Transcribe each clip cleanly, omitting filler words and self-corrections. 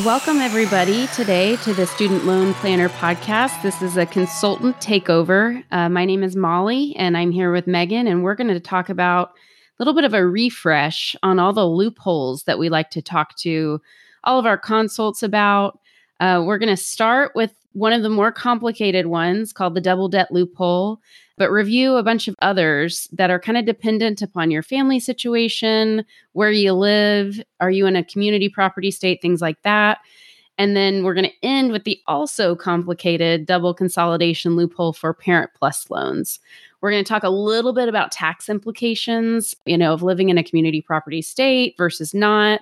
Welcome, everybody, today to the Student Loan Planner podcast. This is a consultant takeover. My name is Molly, and I'm here with Megan, and we're going to talk about a little bit of a refresh on all the loopholes that we like to talk to all of our consults about. We're going to start with one of the more complicated ones called the double debt loophole, but review a bunch of others that are kind of dependent upon your family situation, where you live, are you in a community property state, things like that. And then we're going to end with the also complicated double consolidation loophole for Parent PLUS loans. We're going to talk a little bit about tax implications, of living in a community property state versus not.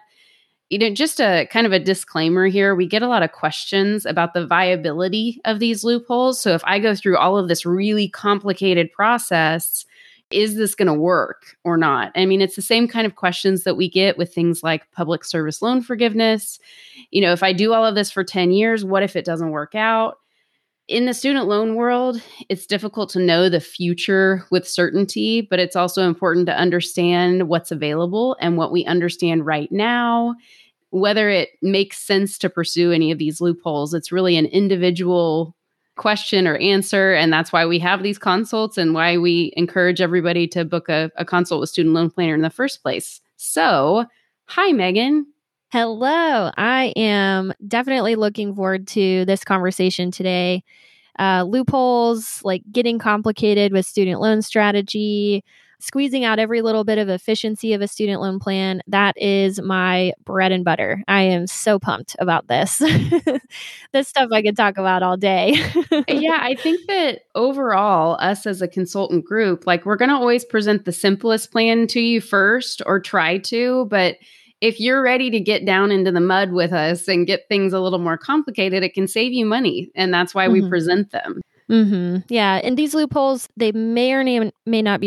Just a kind of a disclaimer here, we get a lot of questions about the viability of these loopholes. So if I go through all of this really complicated process, is this going to work or not? I mean, it's the same kind of questions that we get with things like public service loan forgiveness. If I do all of this for 10 years, what if it doesn't work out? In the student loan world, it's difficult to know the future with certainty, but it's also important to understand what's available and what we understand right now, whether it makes sense to pursue any of these loopholes. It's really an individual question or answer, and that's why we have these consults and why we encourage everybody to book a consult with Student Loan Planner in the first place. So, hi, Megan. Hello. I am definitely looking forward to this conversation today. Loopholes, like getting complicated with student loan strategy, squeezing out every little bit of efficiency of a student loan plan. That is my bread and butter. I am so pumped about this. This stuff I could talk about all day. Yeah, I think that overall, us as a consultant group, we're going to always present the simplest plan to you first, or try to, but if you're ready to get down into the mud with us and get things a little more complicated, it can save you money. And that's why we present them. Yeah. And these loopholes, they may or may not be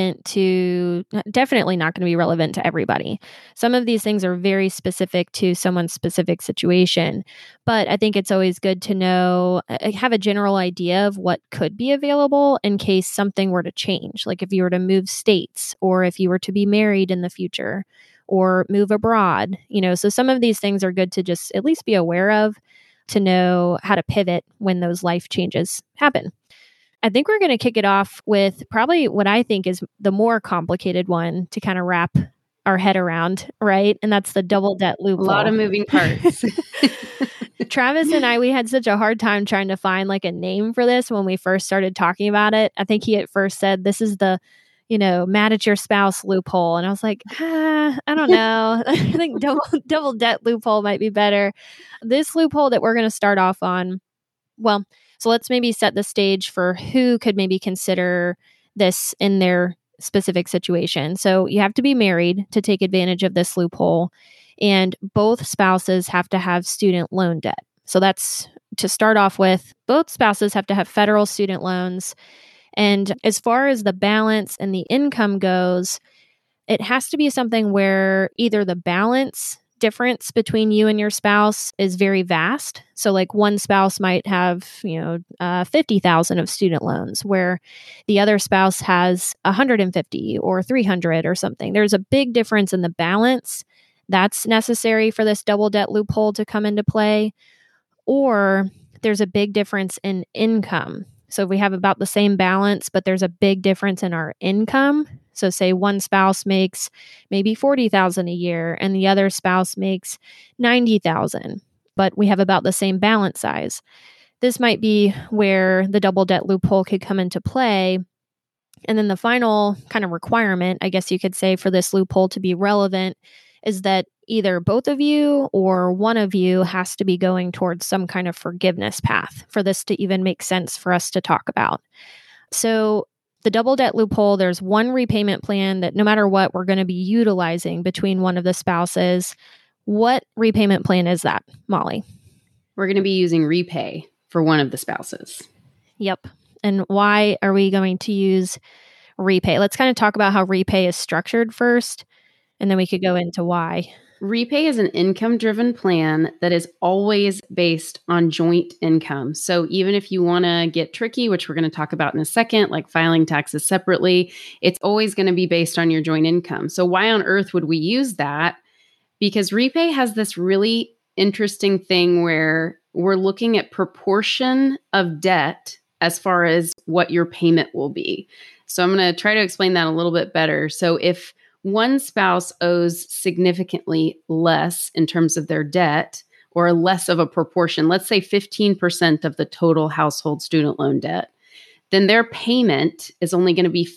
definitely not going to be relevant to everybody. Some of these things are very specific to someone's specific situation. But I think it's always good to know, have a general idea of what could be available in case something were to change. Like if you were to move states, or if you were to be married in the future, or move abroad, so some of these things are good to just at least be aware of, to know how to pivot when those life changes happen. I think we're going to kick it off with probably what I think is the more complicated one to kind of wrap our head around, right? And that's the double debt loophole. A lot of moving parts. Travis and I, we had such a hard time trying to find a name for this when we first started talking about it. I think he at first said, this is the mad at your spouse loophole. And I was like, I don't know. I think double debt loophole might be better. This loophole that we're going to start off on, so let's maybe set the stage for who could maybe consider this in their specific situation. So you have to be married to take advantage of this loophole, and both spouses have to have student loan debt. So that's to start off with. Both spouses have to have federal student loans. And as far as the balance and the income goes, it has to be something where either the balance difference between you and your spouse is very vast. So one spouse might have, 50,000 of student loans, where the other spouse has 150 or 300 or something. There's a big difference in the balance that's necessary for this double debt loophole to come into play. Or there's a big difference in income. So if we have about the same balance, but there's a big difference in our income. So say one spouse makes maybe 40,000 a year and the other spouse makes 90,000, but we have about the same balance size. This might be where the double debt loophole could come into play. And then the final kind of requirement, I guess you could say, for this loophole to be relevant is that either both of you or one of you has to be going towards some kind of forgiveness path for this to even make sense for us to talk about. So the double debt loophole, there's one repayment plan that no matter what, we're going to be utilizing between one of the spouses. What repayment plan is that, Molly? We're going to be using REPAYE for one of the spouses. Yep. And why are we going to use REPAYE? Let's kind of talk about how REPAYE is structured first, and then we could go into why. REPAYE is an income-driven plan that is always based on joint income. So even if you want to get tricky, which we're going to talk about in a second, like filing taxes separately, it's always going to be based on your joint income. So why on earth would we use that? Because REPAYE has this really interesting thing where we're looking at proportion of debt as far as what your payment will be. So I'm going to try to explain that a little bit better. So if one spouse owes significantly less in terms of their debt, or less of a proportion, let's say 15% of the total household student loan debt, then their payment is only going to be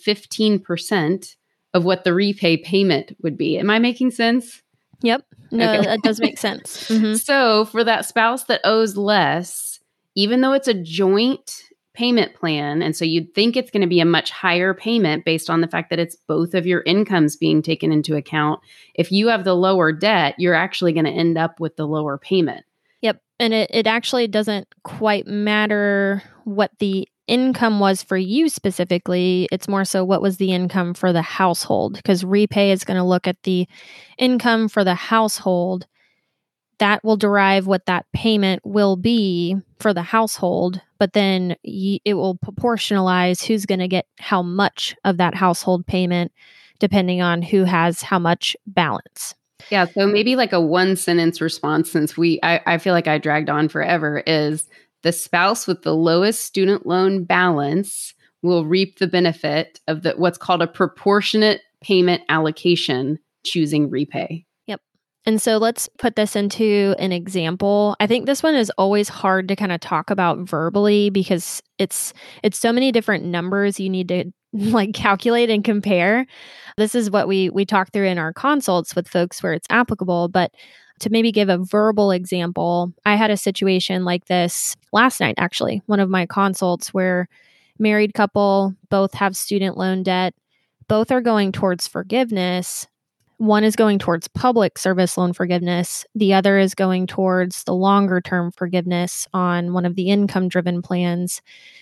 15% of what the repay payment would be. Am I making sense? Yep. No, Okay. that does make sense. Mm-hmm. So for that spouse that owes less, even though it's a joint payment plan, and so you'd think it's going to be a much higher payment based on the fact that it's both of your incomes being taken into account. If you have the lower debt, you're actually going to end up with the lower payment. Yep. And it actually doesn't quite matter what the income was for you specifically. It's more so what was the income for the household, because repay is going to look at the income for the household. That will derive what that payment will be for the household, but then it will proportionalize who's going to get how much of that household payment, depending on who has how much balance. Yeah, so maybe like a one sentence response, since I feel like I dragged on forever, is the spouse with the lowest student loan balance will reap the benefit of what's called a proportionate payment allocation, choosing repay. And so let's put this into an example. I think this one is always hard to kind of talk about verbally because it's so many different numbers you need to like calculate and compare. This is what we talk through in our consults with folks where it's applicable, but to maybe give a verbal example, I had a situation like this last night, actually, one of my consults where married couple, both have student loan debt, both are going towards forgiveness. One is going towards public service loan forgiveness. The other is going towards the longer term forgiveness on one of the income driven plans.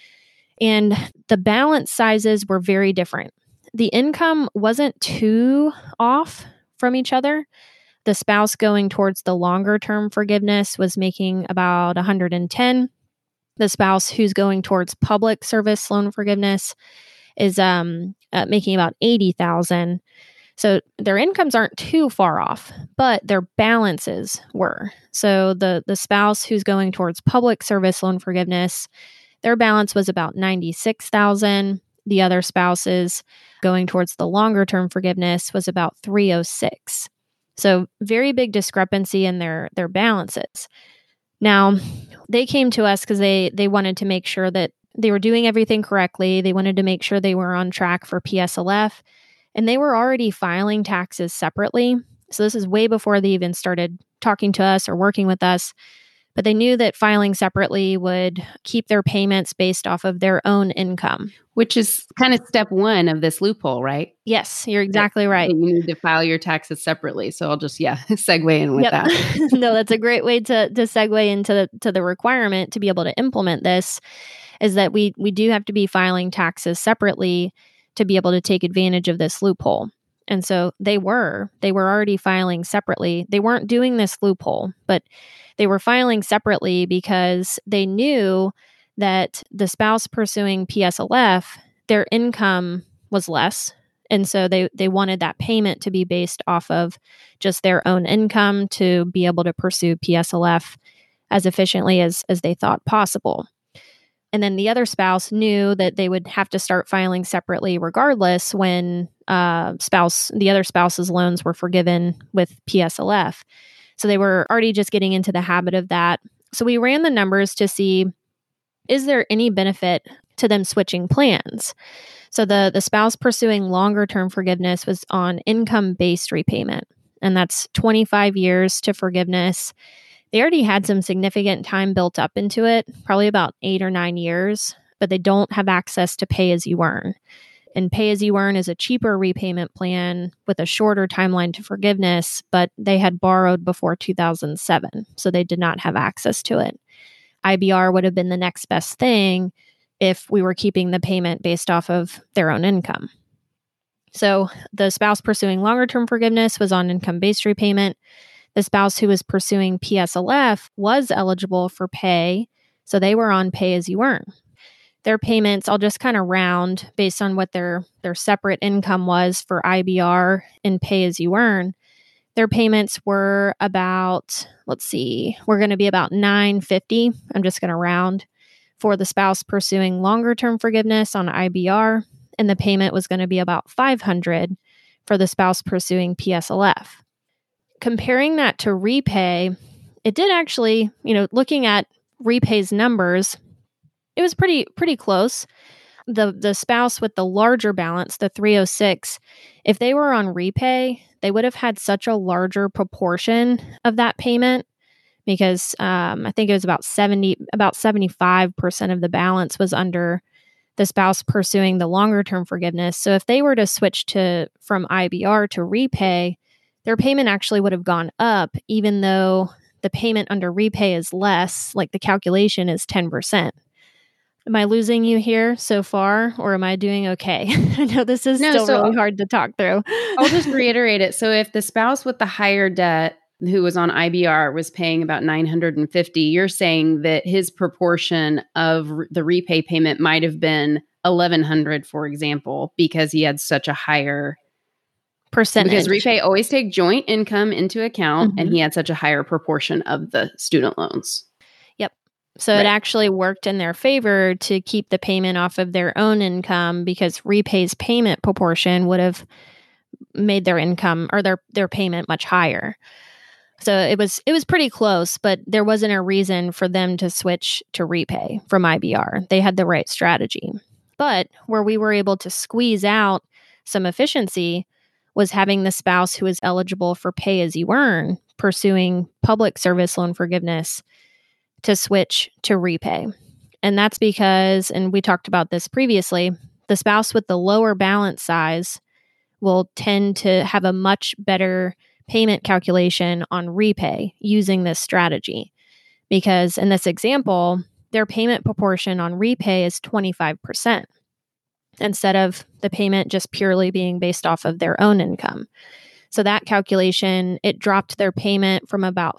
And the balance sizes were very different. The income wasn't too off from each other. The spouse going towards the longer term forgiveness was making about 110. The spouse who's going towards public service loan forgiveness is making about 80,000. So their incomes aren't too far off, but their balances were. So the spouse who's going towards public service loan forgiveness, their balance was about 96,000. The other spouses going towards the longer term forgiveness was about 306. So very big discrepancy in their balances. Now, they came to us because they wanted to make sure that they were doing everything correctly. They wanted to make sure they were on track for PSLF. And they were already filing taxes separately. So this is way before they even started talking to us or working with us. But they knew that filing separately would keep their payments based off of their own income. Which is kind of step one of this loophole, right? Yes, you're exactly right. You need to file your taxes separately. So I'll just, segue in with that. No, that's a great way to segue into the requirement to be able to implement this, is that we do have to be filing taxes separately to be able to take advantage of this loophole. And so they were already filing separately. They weren't doing this loophole, but they were filing separately because they knew that the spouse pursuing PSLF, their income was less. And so they wanted that payment to be based off of just their own income to be able to pursue PSLF as efficiently as they thought possible. And then the other spouse knew that they would have to start filing separately regardless when the other spouse's loans were forgiven with PSLF. So they were already just getting into the habit of that. So we ran the numbers to see, is there any benefit to them switching plans? So the spouse pursuing longer term forgiveness was on income-based repayment, and that's 25 years to forgiveness. They already had some significant time built up into it, probably about 8 or 9 years, but they don't have access to pay as you earn. And pay as you earn is a cheaper repayment plan with a shorter timeline to forgiveness, but they had borrowed before 2007, so they did not have access to it. IBR would have been the next best thing if we were keeping the payment based off of their own income. So the spouse pursuing longer term forgiveness was on income-based repayment. The spouse who was pursuing PSLF was eligible for pay, so they were on pay as you earn. Their payments, I'll just kind of round based on what their separate income was for IBR and pay as you earn. Their payments were about, we're going to be about $950. I'm just going to round for the spouse pursuing longer term forgiveness on IBR. And the payment was going to be about $500 for the spouse pursuing PSLF. Comparing that to repay, it did actually, looking at repay's numbers, it was pretty close. The spouse with the larger balance, the 306, if they were on repay, they would have had such a larger proportion of that payment because I think it was about 75% of the balance was under the spouse pursuing the longer term forgiveness. So if they were to switch from IBR to repay, their payment actually would have gone up, even though the payment under repay is less, like the calculation is 10%. Am I losing you here so far, or am I doing okay? I know this is still really hard to talk through. I'll just reiterate it. So if the spouse with the higher debt who was on IBR was paying about $950, you're saying that his proportion of the repay payment might have been $1,100, for example, because he had such a higher percentage. Because repay always take joint income into account, and he had such a higher proportion of the student loans. Yep. So it actually worked in their favor to keep the payment off of their own income because repay's payment proportion would have made their income or their payment much higher. So it was pretty close, but there wasn't a reason for them to switch to repay from IBR. They had the right strategy. But where we were able to squeeze out some efficiency was having the spouse who is eligible for pay as you earn pursuing public service loan forgiveness to switch to repay. And that's because, and we talked about this previously, the spouse with the lower balance size will tend to have a much better payment calculation on repay using this strategy. Because in this example, their payment proportion on repay is 25% instead of the payment just purely being based off of their own income. So that calculation, it dropped their payment from about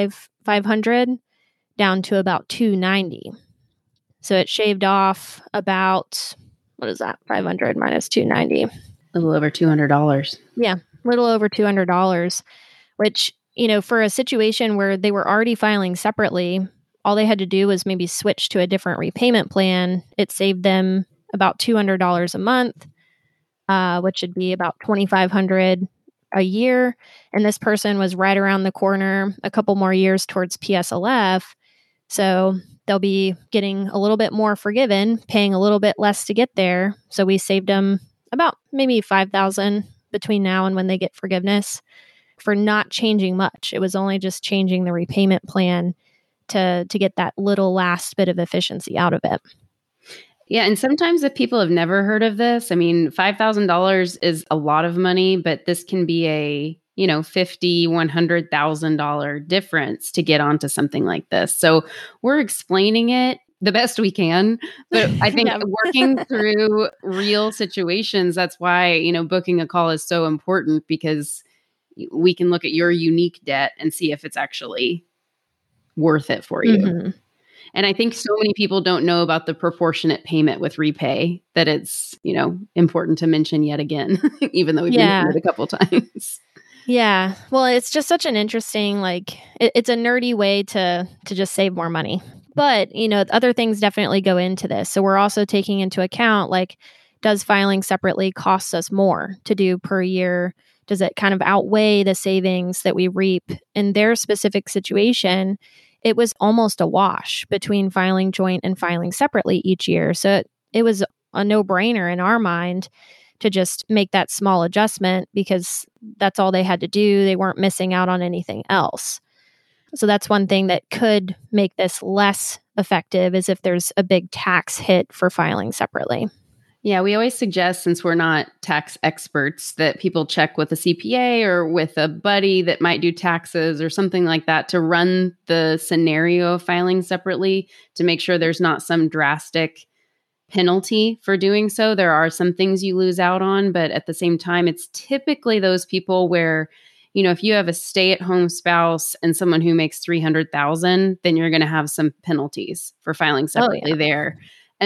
$500 down to about $290. So it shaved off about, what is that? 500 minus 290. A little over $200. Yeah, a little over $200, which, for a situation where they were already filing separately, all they had to do was maybe switch to a different repayment plan. It saved them about $200 a month, which would be about $2,500 a year. And this person was right around the corner, a couple more years towards PSLF. So they'll be getting a little bit more forgiven, paying a little bit less to get there. So we saved them about maybe $5,000 between now and when they get forgiveness for not changing much. It was only just changing the repayment plan to get that little last bit of efficiency out of it. Yeah. And sometimes if people have never heard of this, $5,000 is a lot of money, but this can be a, $50,000, $100,000 difference to get onto something like this. So we're explaining it the best we can, but I think working through real situations, that's why, booking a call is so important because we can look at your unique debt and see if it's actually worth it for you. Mm-hmm. And I think so many people don't know about the proportionate payment with repay that it's, important to mention yet again, even though we've mentioned it a couple times. Yeah. Well, it's just such an interesting, it's a nerdy way to just save more money. But, other things definitely go into this. So we're also taking into account, does filing separately cost us more to do per year? Does it kind of outweigh the savings that we reap? In their specific situation, it was almost a wash between filing joint and filing separately each year. So it was a no-brainer in our mind to just make that small adjustment because that's all they had to do. They weren't missing out on anything else. So that's one thing that could make this less effective is if there's a big tax hit for filing separately. Yeah, we always suggest, since we're not tax experts, that people check with a CPA or with a buddy that might do taxes or something like that to run the scenario of filing separately to make sure there's not some drastic penalty for doing so. There are some things you lose out on, but at the same time, it's typically those people where, if you have a stay-at-home spouse and someone who makes $300,000, then you're going to have some penalties for filing separately there.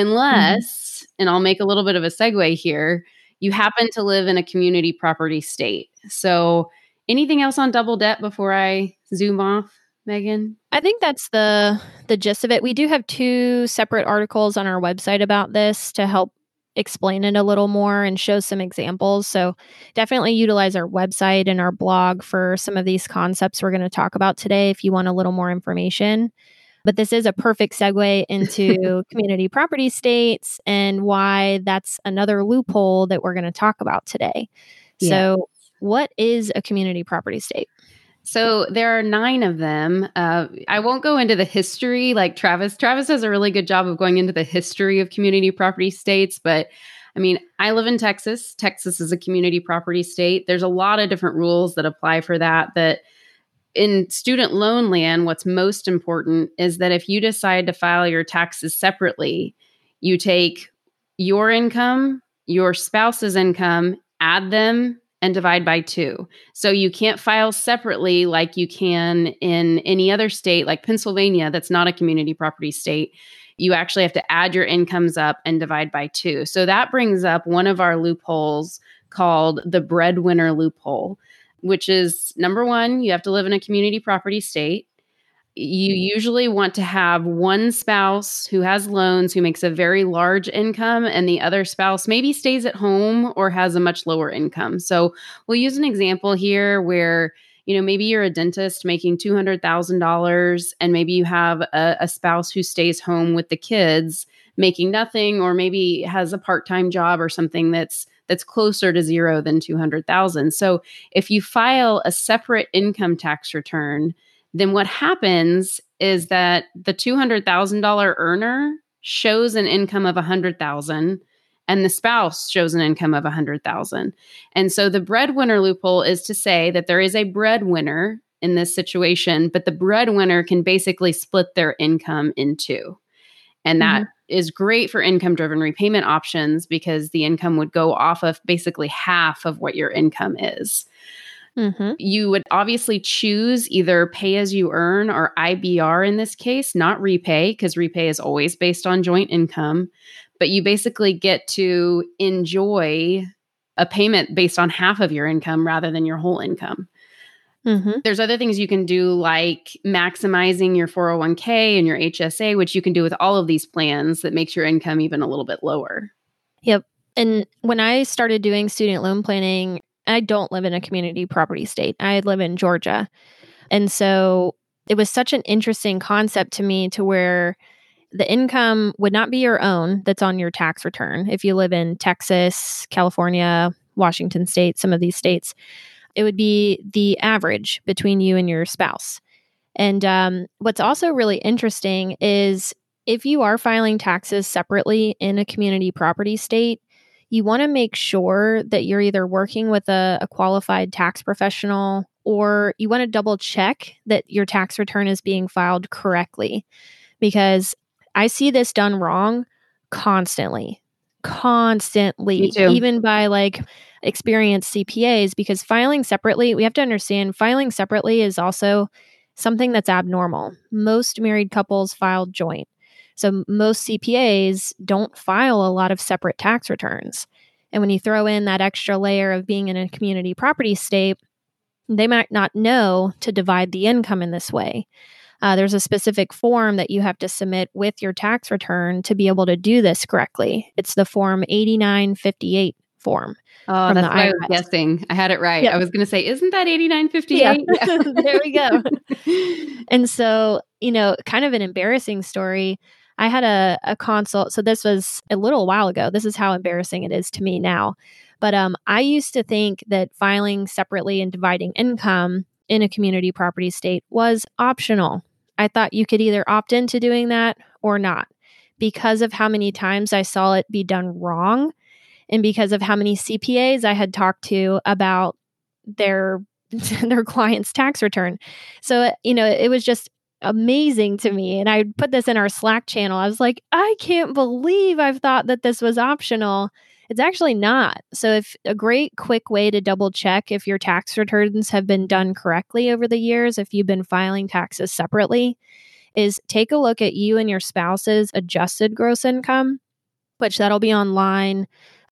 Unless, and I'll make a little bit of a segue here, you happen to live in a community property state. So Anything else on double debt before I zoom off, Megan? I think that's the gist of it. We do have 2 separate articles on our website about this to help explain it a little more and show some examples. So definitely utilize our website and our blog for some of these concepts we're going to talk about today if you want a little more information. But this is a perfect segue into community property states and why that's another loophole that we're going to talk about today. Yeah. So what is a community property state? So there are 9 of them. I won't go into the history like Travis. Travis does a really good job of going into the history of community property states. But I mean, I live in Texas. Texas is a community property state. There's a lot of different rules that apply for that. But in student loan land, what's most important is that if you decide to file your taxes separately, you take your income, your spouse's income, add them, and divide by 2. So you can't file separately like you can in any other state, like Pennsylvania, that's not a community property state. You actually have to add your incomes up and divide by 2. So that brings up one of our loopholes called the breadwinner loophole, which is number 1, you have to live in a community property state. You usually want to have one spouse who has loans who makes a very large income, and the other spouse maybe stays at home or has a much lower income. So we'll use an example here where, maybe you're a dentist making $200,000 and maybe you have a spouse who stays home with the kids making nothing, or maybe has a part-time job or something that's closer to zero than 200,000. So if you file a separate income tax return, then what happens is that the $200,000 earner shows an income of $100,000 and the spouse shows an income of $100,000. And so the breadwinner loophole is to say that there is a breadwinner in this situation, but the breadwinner can basically split their income in 2. And that is great for income-driven repayment options because the income would go off of basically half of what your income is. You would obviously choose either pay as you earn or IBR in this case, not repay, because repay is always based on joint income. But you basically get to enjoy a payment based on half of your income rather than your whole income. There's other things you can do like maximizing your 401k and your HSA, which you can do with all of these plans that makes your income even a little bit lower. Yep. And when I started doing student loan planning, I don't live in a community property state. I live in Georgia. And so it was such an interesting concept to me to where the income would not be your own that's on your tax return. If you live in Texas, California, Washington State, some of these states, it would be the average between you and your spouse. And what's also really interesting is if you are filing taxes separately in a community property state, you want to make sure that you're either working with a qualified tax professional or you want to double check that your tax return is being filed correctly. Because I see this done wrong constantly, even by like experienced CPAs, because filing separately, we have to understand filing separately is also something that's abnormal. Most married couples file joint. So most CPAs don't file a lot of separate tax returns. And when you throw in that extra layer of being in a community property state, they might not know to divide the income in this way. There's a specific form that you have to submit with your tax return to be able to do this correctly. It's the Form 8958 form. Oh, that's why I was guessing. I had it right. Yep. I was going to say, isn't that 8958? Yeah. There we go. And so, kind of an embarrassing story. I had a consult. So this was a little while ago. This is how embarrassing it is to me now. But I used to think that filing separately and dividing income in a community property state was optional. I thought you could either opt into doing that or not because of how many times I saw it be done wrong and because of how many CPAs I had talked to about their client's tax return. So, it was just amazing to me. And I put this in our Slack channel. I was like, I can't believe I've thought that this was optional. It's actually not. So if a great quick way to double check if your tax returns have been done correctly over the years, if you've been filing taxes separately, is take a look at you and your spouse's adjusted gross income, which that'll be online.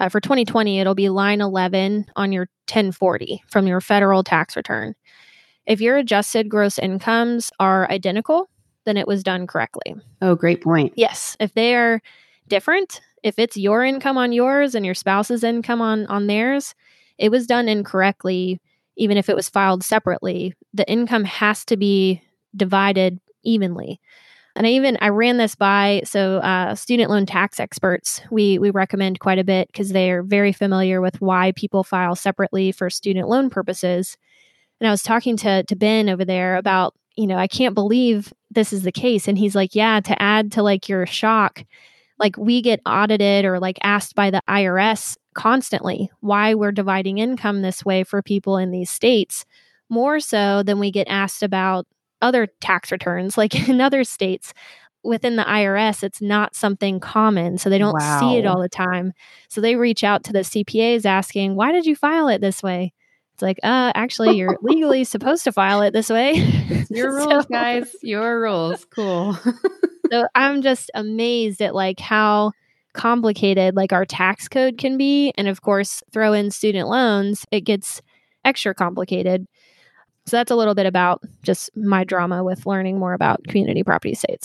For 2020, it'll be line 11 on your 1040 from your federal tax return. If your adjusted gross incomes are identical, then it was done correctly. Oh, great point. Yes. If they are different, if it's your income on yours and your spouse's income on theirs, it was done incorrectly, even if it was filed separately. The income has to be divided evenly. And I ran this by student loan tax experts. We recommend quite a bit because they are very familiar with why people file separately for student loan purposes. And I was talking to Ben over there about, I can't believe this is the case. And he's like, yeah, to add to like your shock, like we get audited or like asked by the IRS constantly why we're dividing income this way for people in these states, more so than we get asked about other tax returns. Like in other states within the IRS, it's not something common. So they don't see it all the time. So they reach out to the CPAs asking, why did you file it this way? It's like, actually, you're legally supposed to file it this way. It's your rules, guys. Your rules. Cool. So I'm just amazed at like how complicated like our tax code can be. And of course, throw in student loans, it gets extra complicated. So that's a little bit about just my drama with learning more about community property estates.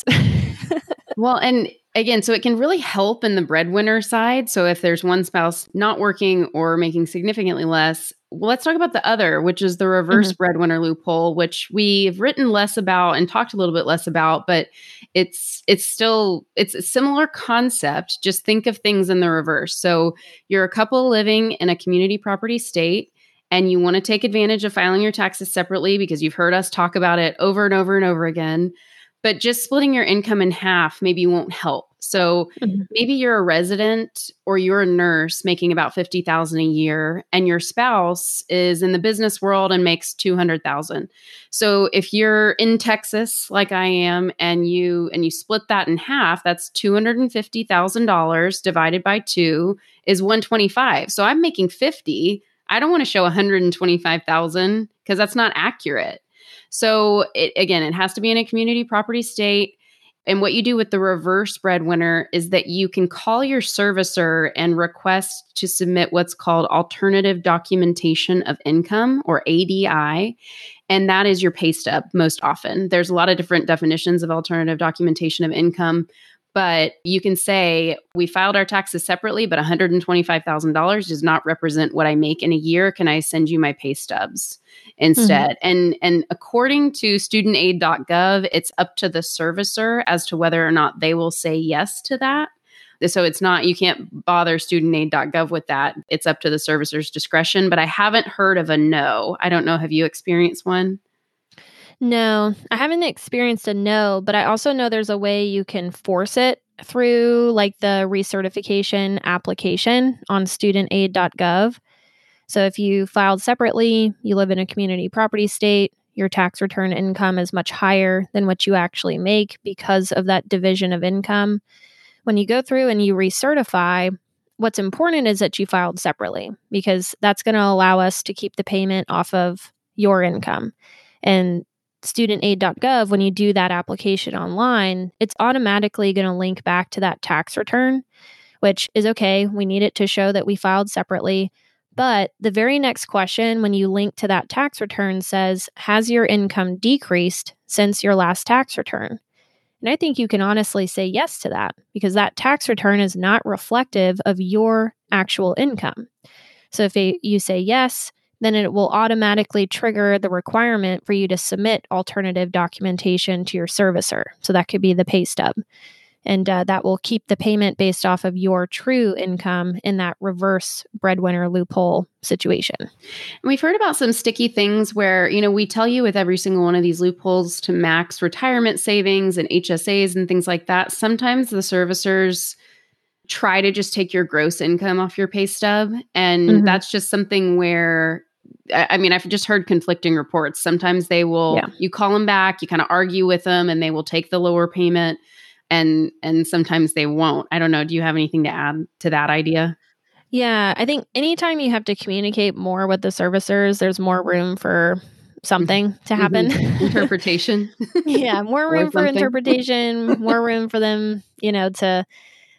Well, and again, so it can really help in the breadwinner side. So if there's one spouse not working or making significantly less, well, let's talk about the other, which is the reverse breadwinner loophole, which we've written less about and talked a little bit less about, but it's a similar concept. Just think of things in the reverse. So you're a couple living in a community property state, and you want to take advantage of filing your taxes separately because you've heard us talk about it over and over and over again. But just splitting your income in half maybe won't help. So maybe you're a resident or you're a nurse making about $50,000 a year, and your spouse is in the business world and makes $200,000. So if you're in Texas, like I am, and you split that in half, that's $250,000 divided by 2 is $125,000. So I'm making $50,000. I don't want to show $125,000 because that's not accurate. So it has to be in a community property state. And what you do with the reverse breadwinner is that you can call your servicer and request to submit what's called alternative documentation of income, or ADI. And that is your pay stub most often. There's a lot of different definitions of alternative documentation of income. But you can say, we filed our taxes separately, but $125,000 does not represent what I make in a year. Can I send you my pay stubs instead? And according to studentaid.gov, it's up to the servicer as to whether or not they will say yes to that. So it's not, you can't bother studentaid.gov with that. It's up to the servicer's discretion. But I haven't heard of a no. I don't know. Have you experienced one? No, I haven't experienced a no, but I also know there's a way you can force it through like the recertification application on studentaid.gov. So if you filed separately, you live in a community property state, your tax return income is much higher than what you actually make because of that division of income. When you go through and you recertify, what's important is that you filed separately, because that's going to allow us to keep the payment off of your income. And studentaid.gov, when you do that application online, it's automatically going to link back to that tax return, which is okay. We need it to show that we filed separately. But the very next question, when you link to that tax return, says, has your income decreased since your last tax return? And I think you can honestly say yes to that, because that tax return is not reflective of your actual income. So if you say yes, then it will automatically trigger the requirement for you to submit alternative documentation to your servicer. So that could be the pay stub. And that will keep the payment based off of your true income in that reverse breadwinner loophole situation. And we've heard about some sticky things where, we tell you with every single one of these loopholes to max retirement savings and HSAs and things like that. Sometimes the servicers try to just take your gross income off your pay stub. And that's just something where, I've just heard conflicting reports. Sometimes they will, you call them back, you kind of argue with them, and they will take the lower payment. And sometimes they won't. I don't know. Do you have anything to add to that idea? Yeah, I think anytime you have to communicate more with the servicers, there's more room for something to happen. Interpretation. Yeah, more room for interpretation, more room for them, to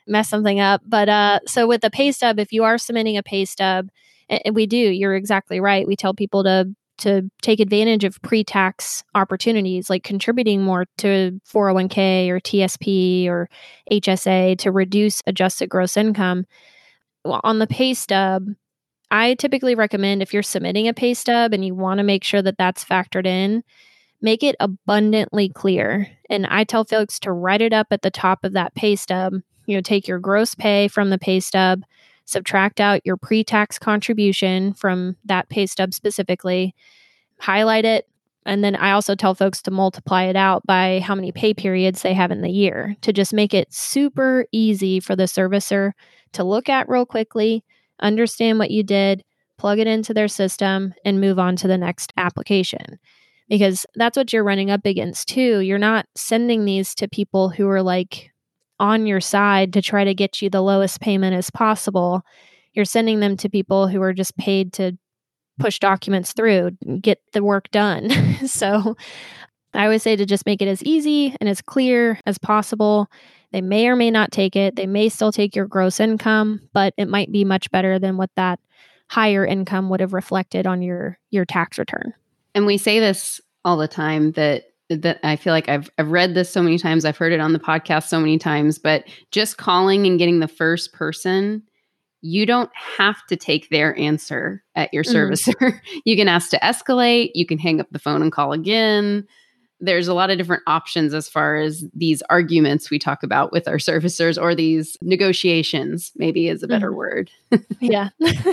mess something up. But so with the pay stub, if you are submitting a pay stub, and we do, you're exactly right. We tell people to take advantage of pre-tax opportunities, like contributing more to 401k or TSP or HSA to reduce adjusted gross income. Well, on the pay stub, I typically recommend if you're submitting a pay stub and you want to make sure that that's factored in, make it abundantly clear. And I tell folks to write it up at the top of that pay stub. Take your gross pay from the pay stub, subtract out your pre-tax contribution from that pay stub specifically, highlight it, and then I also tell folks to multiply it out by how many pay periods they have in the year to just make it super easy for the servicer to look at real quickly, understand what you did, plug it into their system, and move on to the next application. Because that's what you're running up against too. You're not sending these to people who are like on your side to try to get you the lowest payment as possible. You're sending them to people who are just paid to push documents through, get the work done. So I always say to just make it as easy and as clear as possible. They may or may not take it. They may still take your gross income, but it might be much better than what that higher income would have reflected on your tax return. And we say this all the time that I feel like I've read this so many times. I've heard it on the podcast so many times, but just calling and getting the first person, you don't have to take their answer at your servicer. You can ask to escalate. You can hang up the phone and call again. There's a lot of different options as far as these arguments we talk about with our servicers, or these negotiations, maybe is a better word. Yeah.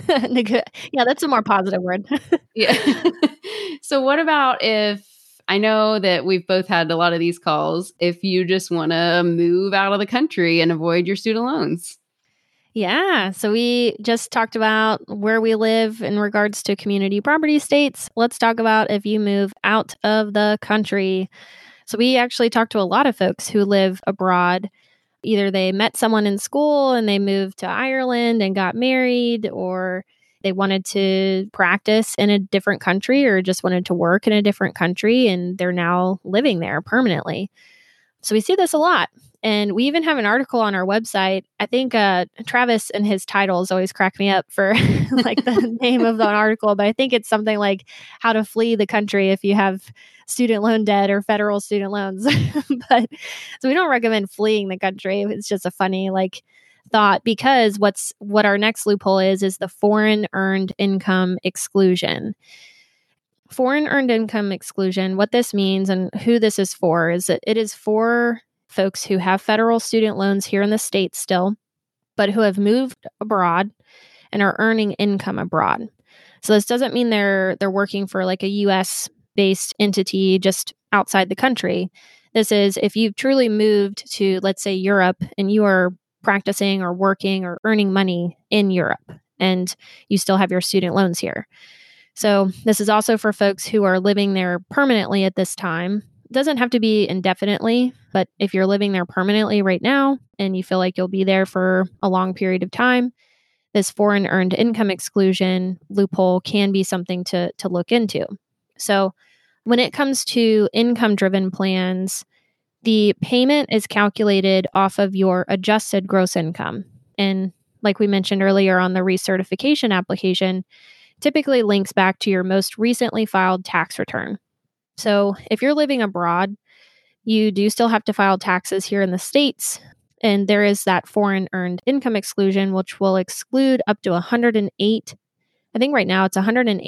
Yeah, that's a more positive word. Yeah. So what about if, I know that we've both had a lot of these calls, if you just want to move out of the country and avoid your student loans? Yeah. So we just talked about where we live in regards to community property states. Let's talk about if you move out of the country. So we actually talked to a lot of folks who live abroad. Either they met someone in school and they moved to Ireland and got married, or they wanted to practice in a different country, or just wanted to work in a different country, and they're now living there permanently. So we see this a lot. And we even have an article on our website. I think Travis and his titles always crack me up for like the name of the article, but I think it's something like how to flee the country if you have student loan debt or federal student loans. But so we don't recommend fleeing the country. It's just a funny thought, because what our next loophole is the foreign earned income exclusion. Foreign earned income exclusion, what this means and who this is for is that it is for folks who have federal student loans here in the States still, but who have moved abroad and are earning income abroad. So this doesn't mean they're working for like a US based entity just outside the country. This is if you've truly moved to, let's say, Europe, and you are practicing or working or earning money in Europe, and you still have your student loans here. So this is also for folks who are living there permanently at this time. It doesn't have to be indefinitely, but if you're living there permanently right now and you feel like you'll be there for a long period of time, this foreign earned income exclusion loophole can be something to look into. So when it comes to income-driven plans, the payment is calculated off of your adjusted gross income. And like we mentioned earlier on the recertification application, typically links back to your most recently filed tax return. So if you're living abroad, you do still have to file taxes here in the States. And there is that foreign earned income exclusion, which will exclude up to 108. I think right now it's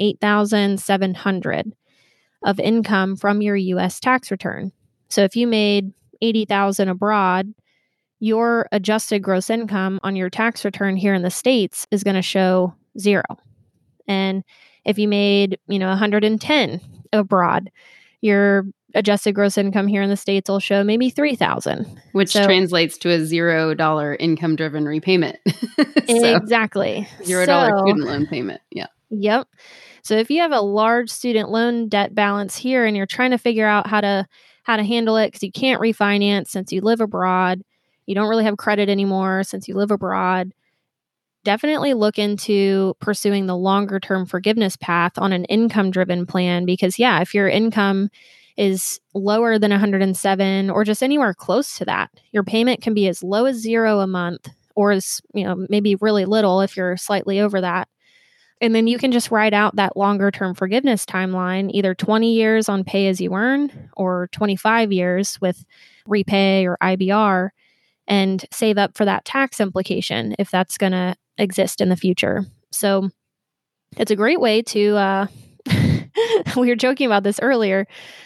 108,700 of income from your U.S. tax return. So if you made 80,000 abroad, your adjusted gross income on your tax return here in the States is going to show 0. And if you made, 110 abroad, your adjusted gross income here in the States will show maybe 3,000. Which translates to a $0 income-driven repayment. Exactly. $0 student loan payment. Yeah. Yep. So if you have a large student loan debt balance here and you're trying to figure out how to handle it because you can't refinance since you live abroad, you don't really have credit anymore since you live abroad, definitely look into pursuing the longer term forgiveness path on an income-driven plan. Because if your income is lower than 107 or just anywhere close to that, your payment can be as low as 0 a month or is, maybe really little if you're slightly over that. And then you can just write out that longer term forgiveness timeline, either 20 years on pay as you earn or 25 years with repay or IBR, and save up for that tax implication if that's going to exist in the future. So it's a great way to, we were joking about this earlier,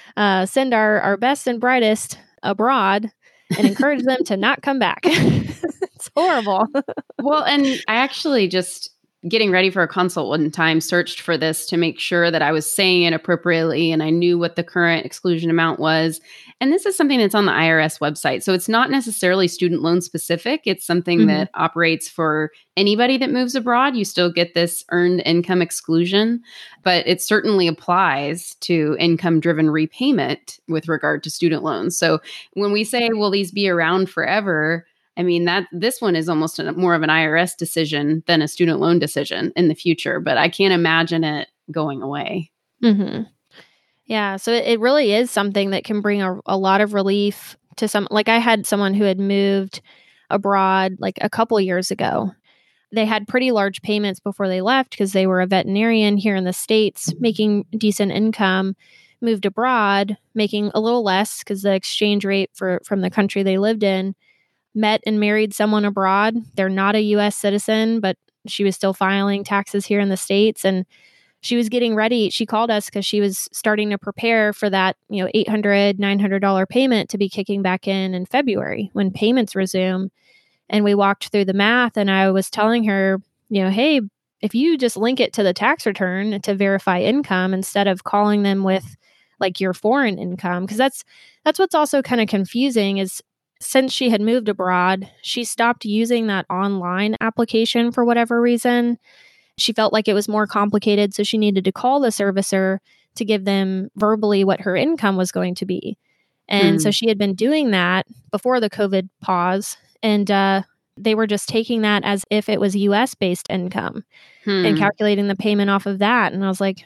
send our best and brightest abroad and encourage them to not come back. It's horrible. Well, and I actually just getting ready for a consult one time searched for this to make sure that I was saying it appropriately and I knew what the current exclusion amount was. And this is something that's on the IRS website. So it's not necessarily student loan specific. It's something that operates for anybody that moves abroad. You still get this earned income exclusion, but it certainly applies to income driven repayment with regard to student loans. So when we say, will these be around forever? I mean, that this one is almost more of an IRS decision than a student loan decision in the future, but I can't imagine it going away. Mm-hmm. Yeah. So it really is something that can bring a lot of relief to some. Like I had someone who had moved abroad like a couple years ago. They had pretty large payments before they left because they were a veterinarian here in the States, making decent income, moved abroad, making a little less because the exchange rate from the country they lived in, met and married someone abroad. They're not a U.S. citizen, but she was still filing taxes here in the States. And she was getting ready. She called us because she was starting to prepare for that, $800, $900 payment to be kicking back in February when payments resume. And we walked through the math and I was telling her, hey, if you just link it to the tax return to verify income instead of calling them with like your foreign income, because that's what's also kind of confusing is since she had moved abroad, she stopped using that online application for whatever reason. She felt like it was more complicated, so she needed to call the servicer to give them verbally what her income was going to be. And so she had been doing that before the COVID pause, and they were just taking that as if it was US-based income and calculating the payment off of that. And I was like,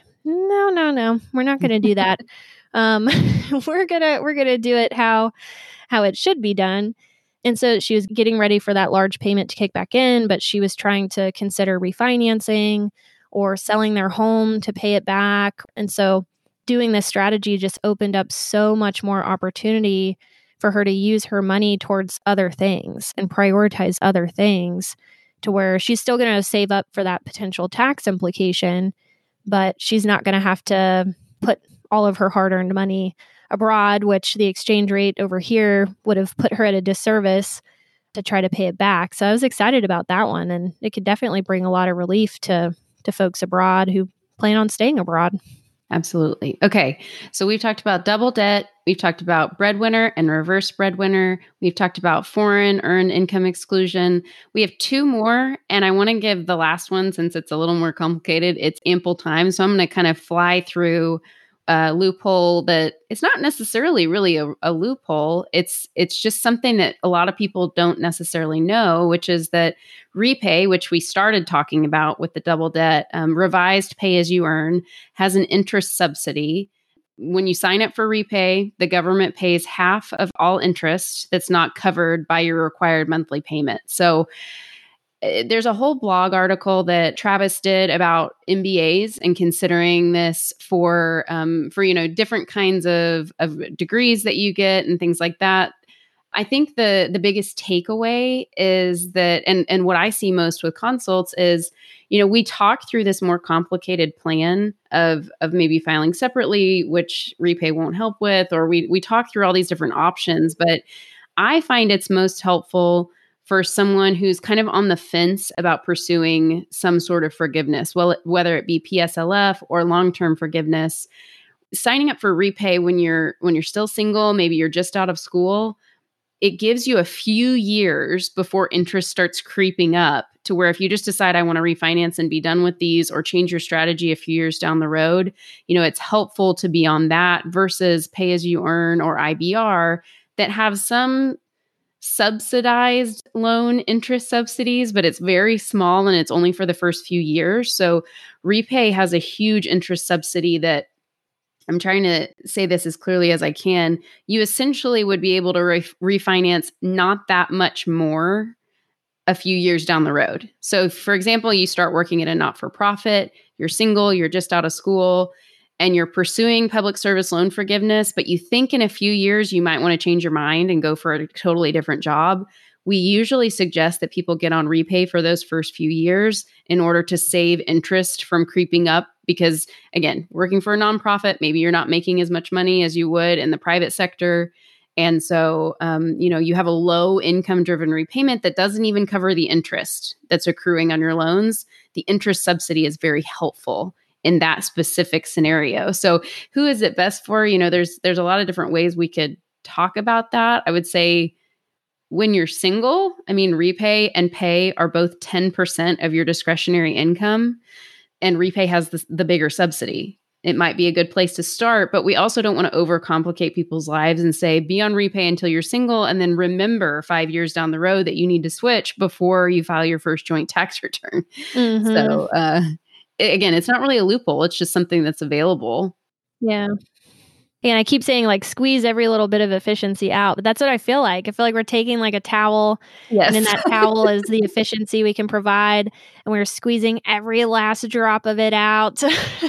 no, we're not going to do that. We're gonna do it how it should be done. And so she was getting ready for that large payment to kick back in, but she was trying to consider refinancing or selling their home to pay it back. And so doing this strategy just opened up so much more opportunity for her to use her money towards other things and prioritize other things to where she's still going to save up for that potential tax implication, but she's not going to have to put all of her hard-earned money abroad, which the exchange rate over here would have put her at a disservice to try to pay it back. So I was excited about that one, and it could definitely bring a lot of relief to folks abroad who plan on staying abroad. Absolutely. Okay. So we've talked about double debt. We've talked about breadwinner and reverse breadwinner. We've talked about foreign earned income exclusion. We have two more, and I want to give the last one since it's a little more complicated. It's ample time. So I'm going to kind of fly through a loophole that it's not necessarily really a loophole. It's just something that a lot of people don't necessarily know, which is that repay, which we started talking about with the double debt, revised pay as you earn, has an interest subsidy. When you sign up for repay, the government pays half of all interest that's not covered by your required monthly payment. So there's a whole blog article that Travis did about MBAs and considering this for different kinds of degrees that you get and things like that. I think the biggest takeaway is that, and what I see most with consults is, we talk through this more complicated plan of maybe filing separately, which repay won't help with, or we talk through all these different options. But I find it's most helpful for someone who's kind of on the fence about pursuing some sort of forgiveness, well, whether it be PSLF or long-term forgiveness. Signing up for repay when you're still single, maybe you're just out of school, it gives you a few years before interest starts creeping up to where if you just decide I want to refinance and be done with these or change your strategy a few years down the road, it's helpful to be on that versus pay as you earn or IBR that have some subsidized loan interest subsidies, but it's very small and it's only for the first few years. So repay has a huge interest subsidy that, I'm trying to say this as clearly as I can, you essentially would be able to refinance not that much more a few years down the road. So, for example, you start working at a not-for-profit, you're single, you're just out of school, and you're pursuing public service loan forgiveness, but you think in a few years you might want to change your mind and go for a totally different job. We usually suggest that people get on REPAYE for those first few years in order to save interest from creeping up. Because again, working for a nonprofit, maybe you're not making as much money as you would in the private sector. And so, you have a low income driven repayment that doesn't even cover the interest that's accruing on your loans. The interest subsidy is very helpful in that specific scenario. So who is it best for? There's a lot of different ways we could talk about that. I would say when you're single, REPAYE and PAYE are both 10% of your discretionary income, and REPAYE has the bigger subsidy. It might be a good place to start, but we also don't want to overcomplicate people's lives and say, be on REPAYE until you're single, and then remember 5 years down the road that you need to switch before you file your first joint tax return. Mm-hmm. So, again, it's not really a loophole. It's just something that's available. Yeah. And I keep saying squeeze every little bit of efficiency out, but that's what I feel like. I feel like we're taking a towel, yes, and in that towel is the efficiency we can provide, and we're squeezing every last drop of it out.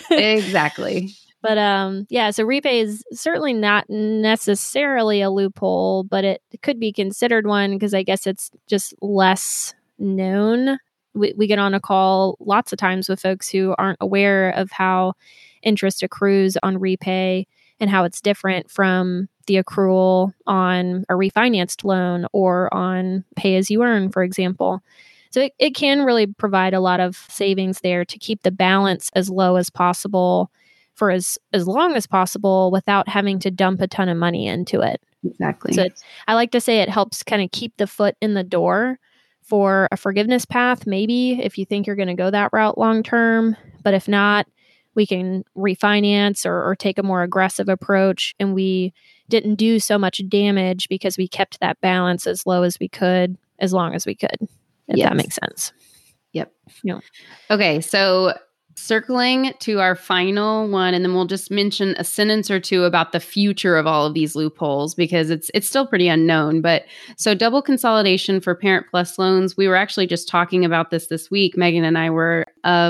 Exactly. But so REPAYE is certainly not necessarily a loophole, but it could be considered one because I guess it's just less known. We get on a call lots of times with folks who aren't aware of how interest accrues on REPAYE and how it's different from the accrual on a refinanced loan or on pay as you earn, for example. So it can really provide a lot of savings there to keep the balance as low as possible for as long as possible without having to dump a ton of money into it. Exactly. So I like to say it helps kind of keep the foot in the door for a forgiveness path, maybe if you think you're going to go that route long term. But if not, we can refinance or take a more aggressive approach. And we didn't do so much damage because we kept that balance as low as we could, as long as we could, if that makes sense. Yep. Yeah. Okay. So circling to our final one, and then we'll just mention a sentence or two about the future of all of these loopholes because it's still pretty unknown. But so double consolidation for Parent Plus loans, we were actually just talking about this week. Megan and I were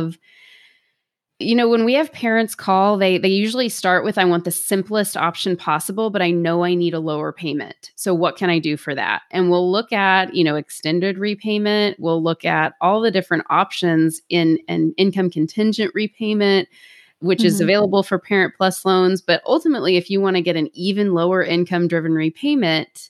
when we have parents call, they usually start with, I want the simplest option possible, but I know I need a lower payment. So what can I do for that? And we'll look at, extended repayment. We'll look at all the different options in an income contingent repayment, which is available for Parent Plus loans. But ultimately, if you want to get an even lower income driven repayment,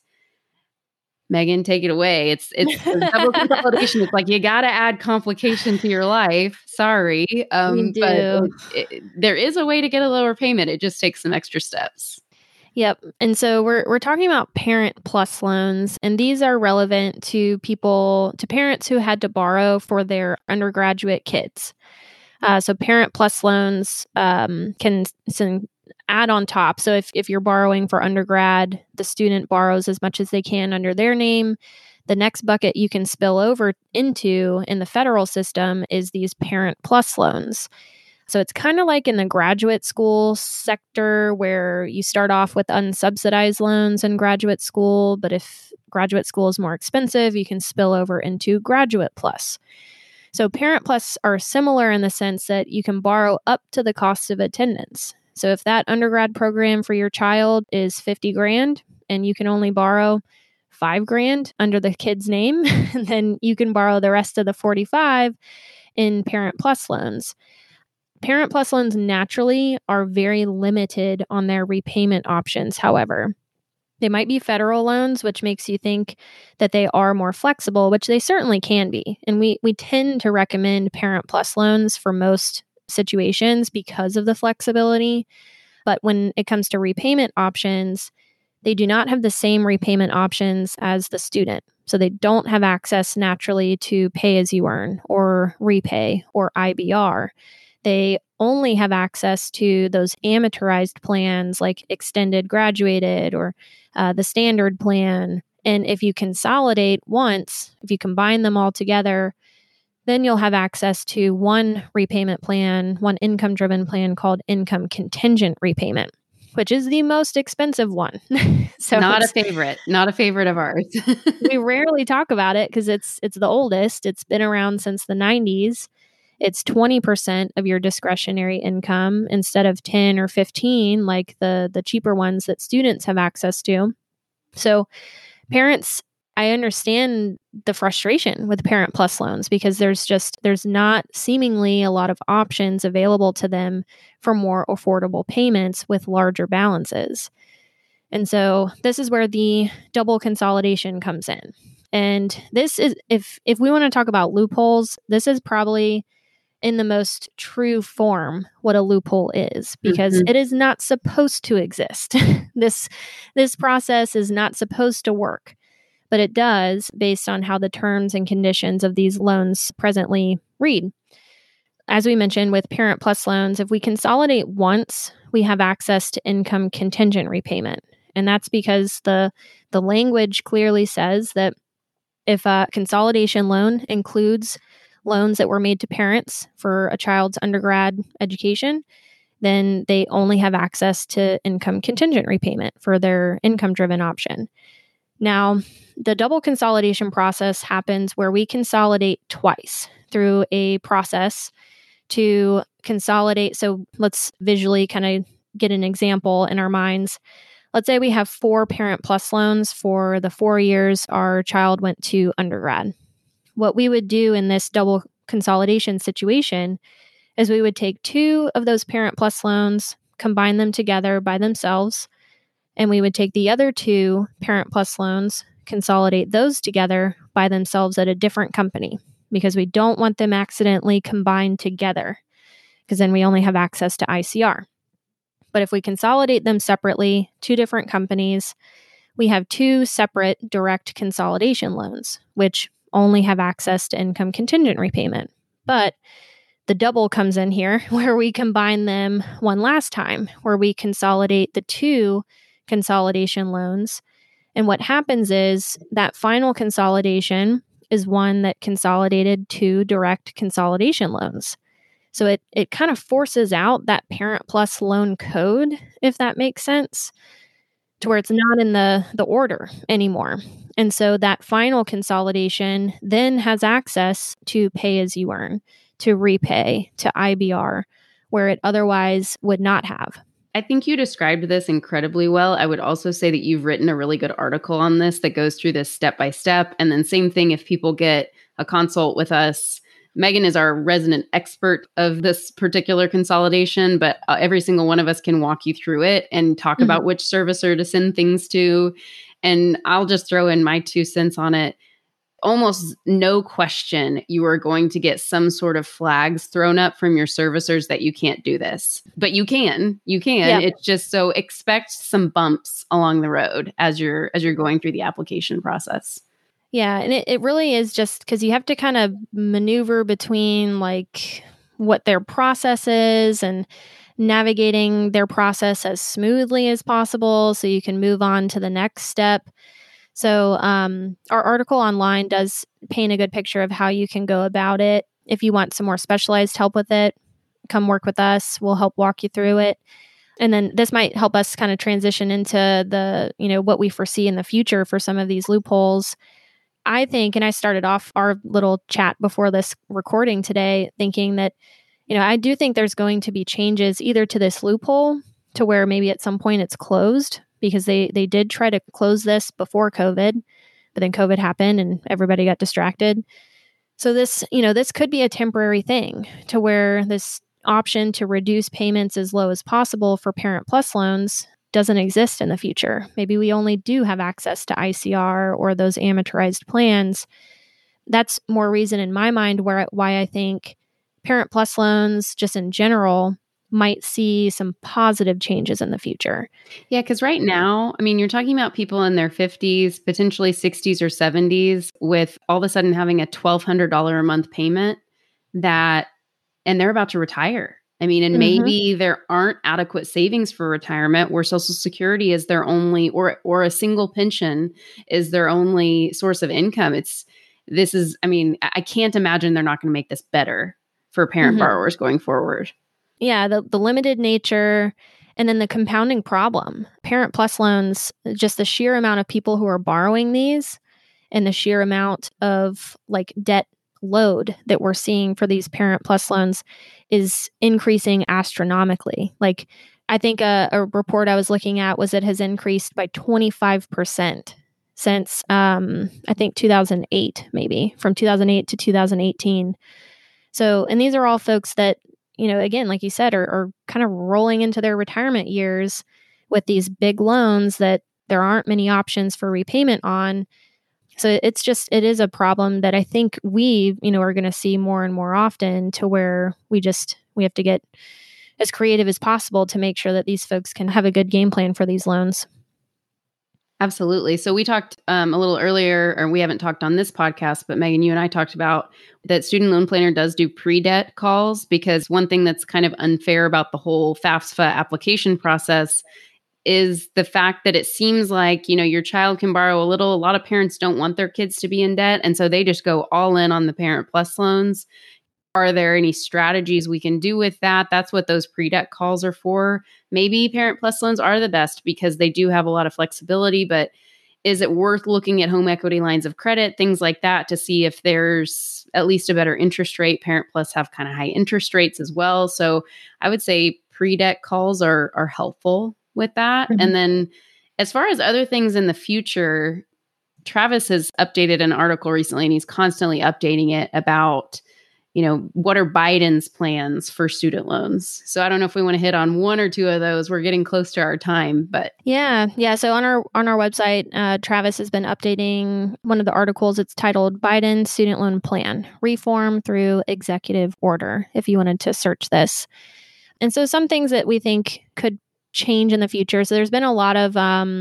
Megan, take it away. It's double consolidation. It's like you got to add complication to your life. Sorry. We do. But there is a way to get a lower payment. It just takes some extra steps. Yep. And so we're talking about Parent Plus loans, and these are relevant to parents who had to borrow for their undergraduate kids. So Parent Plus loans can add on top. So if you're borrowing for undergrad, the student borrows as much as they can under their name. The next bucket you can spill over into in the federal system is these Parent Plus loans. So it's kind of like in the graduate school sector where you start off with unsubsidized loans in graduate school, but if graduate school is more expensive, you can spill over into Graduate Plus. So Parent Plus are similar in the sense that you can borrow up to the cost of attendance. So if that undergrad program for your child is $50,000 and you can only borrow $5,000 under the kid's name, then you can borrow the rest of the $45,000 in Parent Plus loans. Parent Plus loans naturally are very limited on their repayment options, however. They might be federal loans, which makes you think that they are more flexible, which they certainly can be. And we tend to recommend Parent Plus loans for most situations because of the flexibility. But when it comes to repayment options, they do not have the same repayment options as the student. So they don't have access naturally to pay as you earn or REPAYE or IBR. They only have access to those amortized plans like extended graduated or the standard plan. And if you consolidate once, if you combine them all together, then you'll have access to one repayment plan, one income-driven plan called income contingent repayment. which is the most expensive one. So not a favorite of ours. We rarely talk about it because it's the oldest. It's been around since the 90s. It's 20% of your discretionary income instead of 10 or 15 like the cheaper ones that students have access to. So parents, I understand the frustration with Parent Plus loans because there's not seemingly a lot of options available to them for more affordable payments with larger balances. And so this is where the double consolidation comes in. And this is, if we want to talk about loopholes, this is probably in the most true form what a loophole is, because it is not supposed to exist. This process is not supposed to work, but it does based on how the terms and conditions of these loans presently read. As we mentioned with Parent Plus loans, if we consolidate once, we have access to income contingent repayment. And that's because the language clearly says that if a consolidation loan includes loans that were made to parents for a child's undergrad education, then they only have access to income contingent repayment for their income-driven option. Now, the double consolidation process happens where we consolidate twice through a process to consolidate. So let's visually kind of get an example in our minds. Let's say we have 4 Parent Plus loans for the 4 years our child went to undergrad. What we would do in this double consolidation situation is we would take 2 of those Parent Plus loans, combine them together by themselves, and we would take the other 2 Parent Plus loans, consolidate those together by themselves at a different company, because we don't want them accidentally combined together, because then we only have access to ICR. But if we consolidate them separately, 2 different companies, we have 2 separate direct consolidation loans, which only have access to income contingent repayment. But the double comes in here where we combine them one last time, where we consolidate the 2 consolidation loans. And what happens is that final consolidation is one that consolidated 2 direct consolidation loans. So it kind of forces out that Parent Plus loan code, if that makes sense, to where it's not in the order anymore. And so that final consolidation then has access to pay as you earn, to repay, to IBR, where it otherwise would not have. I think you described this incredibly well. I would also say that you've written a really good article on this that goes through this step by step. And then same thing if people get a consult with us. Megan is our resident expert of this particular consolidation, but every single one of us can walk you through it and talk about which servicer to send things to. And I'll just throw in my 2 cents on it. Almost no question, you are going to get some sort of flags thrown up from your servicers that you can't do this. But you can. Yeah. It's just so expect some bumps along the road as you're going through the application process. Yeah, and it really is just because you have to kind of maneuver between like what their process is and navigating their process as smoothly as possible so you can move on to the next step. So our article online does paint a good picture of how you can go about it. If you want some more specialized help with it, come work with us. We'll help walk you through it. And then this might help us kind of transition into the, what we foresee in the future for some of these loopholes. I think, and I started off our little chat before this recording today thinking that, I do think there's going to be changes either to this loophole to where maybe at some point it's closed, because they did try to close this before COVID, but then COVID happened and everybody got distracted. So this could be a temporary thing to where this option to reduce payments as low as possible for Parent Plus loans doesn't exist in the future. Maybe we only do have access to ICR or those amortized plans. That's more reason in my mind why I think Parent Plus loans, just in general, might see some positive changes in the future. Yeah, because right now, you're talking about people in their 50s, potentially 60s or 70s, with all of a sudden having a $1,200 a month payment and they're about to retire. Maybe there aren't adequate savings for retirement where Social Security is their only, or a single pension is their only source of income. I can't imagine they're not going to make this better for parent borrowers going forward. Yeah, the limited nature And then the compounding problem, Parent Plus loans, just the sheer amount of people who are borrowing these and the sheer amount of like debt load that we're seeing for these Parent Plus loans is increasing astronomically. Like I think a report I was looking at was it has increased by 25% since I think 2008, maybe from 2008 to 2018. So, and these are all folks that, you know, again, like you said, are kind of rolling into their retirement years with these big loans that there aren't many options for repayment on. So it's just, it is a problem that I think we, you know, are going to see more and more often, to where we have to get as creative as possible to make sure that these folks can have a good game plan for these loans. Absolutely. So we talked a little earlier, or we haven't talked on this podcast, but Megan, you and I talked about that Student Loan Planner does do pre-debt calls, because one thing that's kind of unfair about the whole FAFSA application process is the fact that it seems like, you know, your child can borrow a little. A lot of parents don't want their kids to be in debt, and so they just go all in on the Parent Plus loans. Are there any strategies we can do with that? That's what those pre-debt calls are for. Maybe Parent Plus loans are the best because they do have a lot of flexibility, but is it worth looking at home equity lines of credit, things like that, to see if there's at least a better interest rate? Parent Plus have kind of high interest rates as well. So I would say pre-debt calls are helpful with that. Mm-hmm. And then as far as other things in the future, Travis has updated an article recently, and he's constantly updating it about, you know, what are Biden's plans for student loans? So I don't know if we want to hit on one or two of those. We're getting close to our time, but yeah. So on our website, Travis has been updating one of the articles. It's titled "Biden Student Loan Plan: Reform Through Executive Order," if you wanted to search this. And so some things that we think could change in the future. So there's been a lot of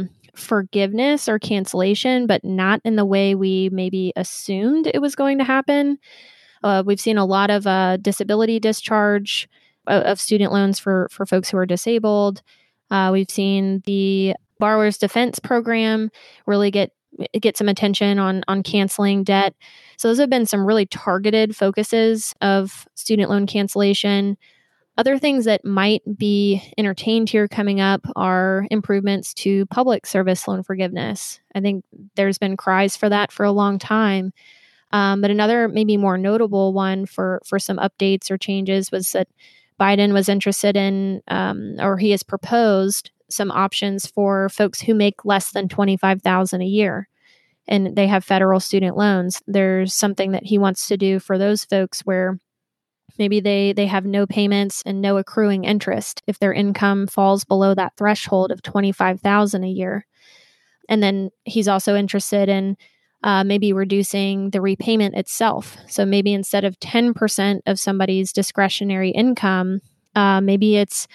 forgiveness or cancellation, but not in the way we maybe assumed it was going to happen. We've seen a lot of disability discharge of student loans for folks who are disabled. We've seen the Borrower's Defense Program really get some attention on canceling debt. So those have been some really targeted focuses of student loan cancellation. Other things that might be entertained here coming up are improvements to public service loan forgiveness. I think there's been cries for that for a long time. But another maybe more notable one for some updates or changes was that Biden was interested in, or he has proposed some options for folks who make less than $25,000 a year and they have federal student loans. There's something that he wants to do for those folks where maybe they have no payments and no accruing interest if their income falls below that threshold of $25,000 a year. And then he's also interested in maybe reducing the repayment itself. So maybe instead of 10% of somebody's discretionary income, maybe it's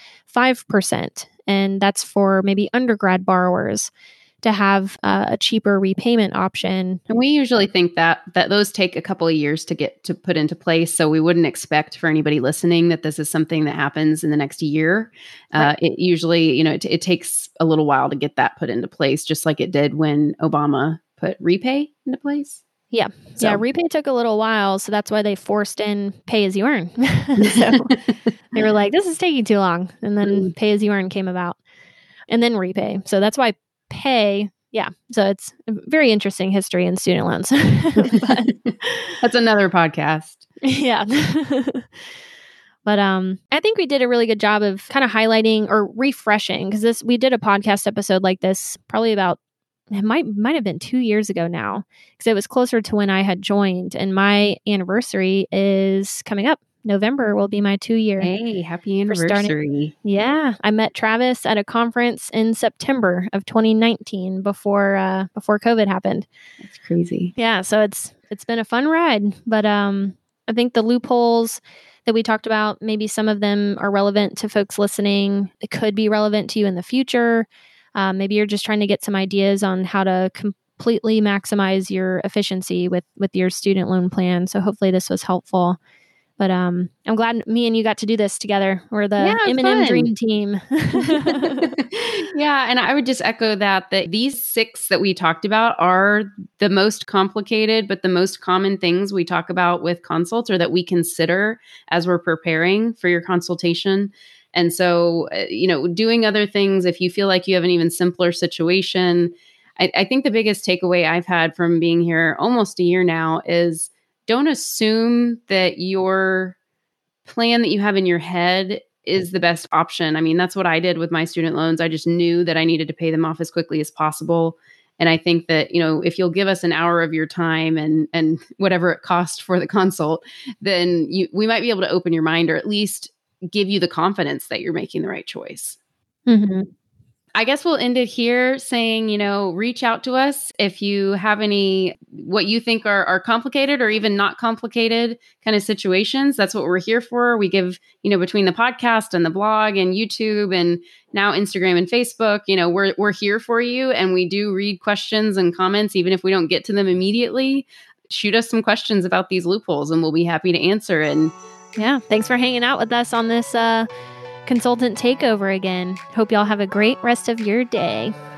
5%. And that's for maybe undergrad borrowers to have a cheaper repayment option. And we usually think that those take a couple of years to get to put into place. So we wouldn't expect for anybody listening that this is something that happens in the next year. Right. It usually, you know, it takes a little while to get that put into place, just like it did when Obama put Repay into place. Yeah. So. Yeah. Repay took a little while. So that's why they forced in Pay As You Earn. So they were like, this is taking too long. And then Pay As You Earn came about. And then Repay. So that's why Pay. Yeah. So it's a very interesting history in student loans. But, that's another podcast. Yeah. But I think we did a really good job of kind of highlighting or refreshing, because we did a podcast episode like this probably about, it might have been 2 years ago now, because it was closer to when I had joined, and my anniversary is coming up. November will be my 2-year. Hey, happy anniversary. Yeah. I met Travis at a conference in September of 2019 before COVID happened. That's crazy. Yeah. So it's been a fun ride, but I think the loopholes that we talked about, maybe some of them are relevant to folks listening. It could be relevant to you in the future. Maybe you're just trying to get some ideas on how to completely maximize your efficiency with your student loan plan. So hopefully this was helpful. But I'm glad me and you got to do this together. We're the M&M Dream Team. Yeah, and I would just echo that these 6 that we talked about are the most complicated, but the most common things we talk about with consults, or that we consider as we're preparing for your consultation. And so, doing other things, if you feel like you have an even simpler situation, I think the biggest takeaway I've had from being here almost a year now is don't assume that your plan that you have in your head is the best option. I mean, that's what I did with my student loans. I just knew that I needed to pay them off as quickly as possible. And I think that, if you'll give us an hour of your time and whatever it cost for the consult, then we might be able to open your mind, or at least give you the confidence that you're making the right choice. Mm-hmm. I guess we'll end it here saying, reach out to us if you have any, what you think are complicated or even not complicated kind of situations. That's what we're here for. We give, between the podcast and the blog and YouTube and now Instagram and Facebook, we're here for you. And we do read questions and comments, even if we don't get to them immediately. Shoot us some questions about these loopholes and we'll be happy to answer. And yeah, thanks for hanging out with us on this consultant takeover again. Hope y'all have a great rest of your day.